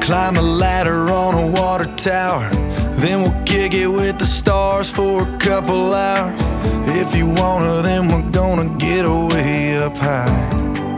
Climb a ladder on a water tower, then we'll kick it with the stars for a couple hours. If you wanna, then we're gonna get way up high.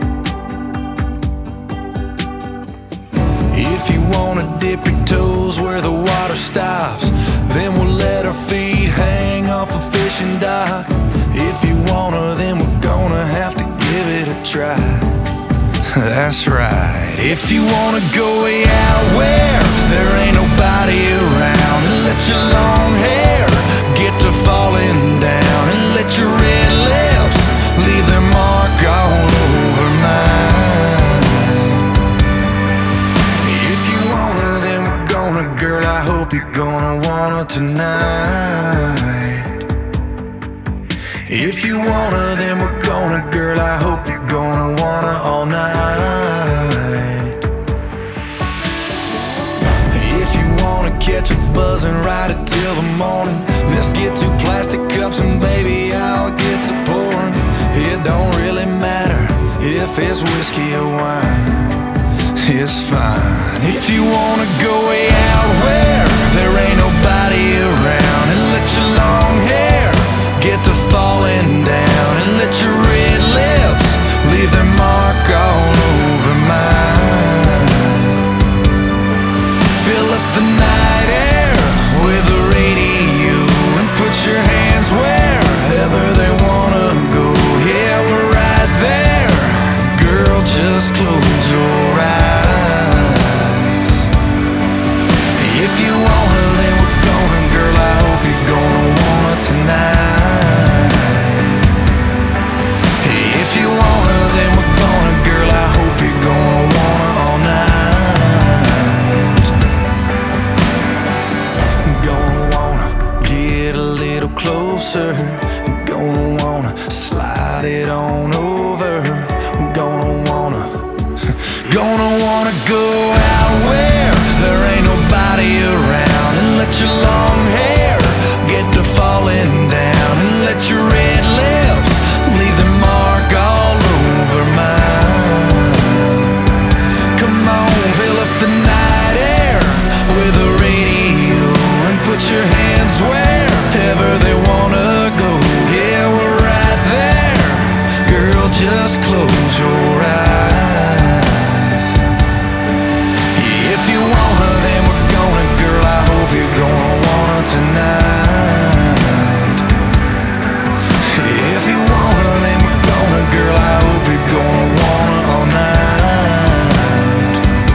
If you wanna dip your toes where the water stops, then we'll let our feet hang off a fishing dock. If you wanna, then we're gonna have to give it a try. That's right. If you wanna go way out where there ain't nobody around, and let your long hair get to falling down, and let your red lips leave their mark all over mine. If you wanna, then we're gonna, girl, I hope you're gonna wanna tonight. If you wanna, then we're gonna, girl, I hope you're gonna wanna all night. If you wanna catch a buzz and ride it till the morning, let's get 2 plastic cups and baby, I'll get to pouring. It don't really matter if it's whiskey or wine, it's fine. If you wanna go way out where there ain't nobody around, and let your long hair get to falling down, and let your red lips leave their mark all over mine. Fill up the night air with the radio, and put your hands wherever they wanna go. Yeah, we're right there, girl, just close your eyes. If you wanna, then we're gonna, girl, I hope you're gonna wanna tonight. If you wanna, then we're gonna, girl, I hope you're gonna wanna all night. Gonna wanna get a little closer, gonna wanna slide it on over. Gonna wanna go out where there ain't nobody around, and let your long hair get to falling down, and let your red lips leave their mark all over mine. Come on, fill up the night air with the radio, and put your hands wherever they wanna go. Yeah, we're right there, girl, just close your eyes. If you wanna, then we're gonna, girl, I hope you're gonna wanna tonight. If you wanna, then we're gonna, girl, I hope you're gonna wanna all night.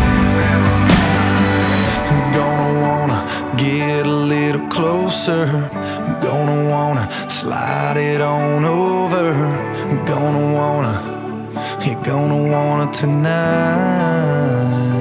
Gonna wanna get a little closer, gonna wanna slide it on over. Gonna wanna, you're gonna wanna tonight.